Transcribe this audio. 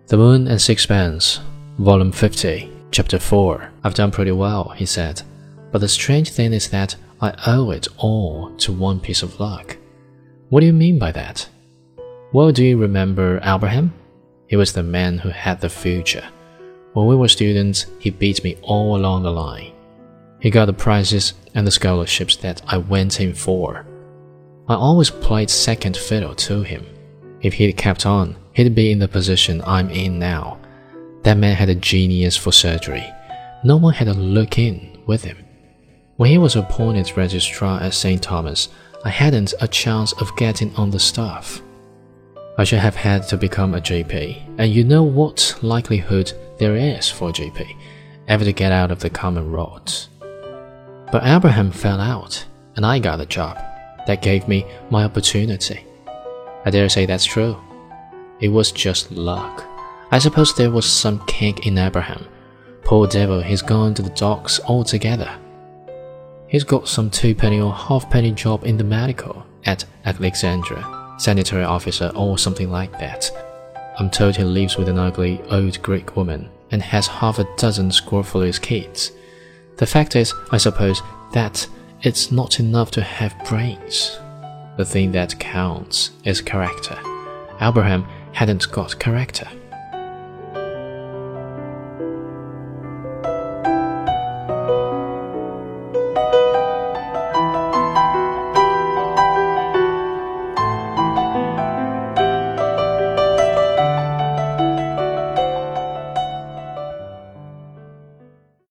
The Moon and Sixpence, Volume 50, Chapter 4. I've done pretty well, he said, but the strange thing is that I owe it all to one piece of luck. What do you mean by that? Well, do you remember Abraham? He was the man who had the future. When we were students, he beat me all along the line. He got the prizes and the scholarships that I went in for. I always played second fiddle to him. If he'd kept on, he'd be in the position I'm in now. That man had a genius for surgery. No one had a look in with him. When he was appointed registrar at St. Thomas, I hadn't a chance of getting on the staff. I should have had to become a GP, and you know what likelihood there is for a GP ever to get out of the common roads. But Abraham fell out, and I got the job. That gave me my opportunity. I dare say that's true. It was just luck. I suppose there was some kink in Abraham. Poor devil, he's gone to the dogs altogether. He's got some two-penny or half-penny job in the medical at Alexandria, sanitary officer or something like that. I'm told he lives with an ugly old Greek woman and has half a dozen scrofulous kids. The fact is, I suppose, that it's not enough to have brains. The thing that counts is character. Abraham hadn't got character.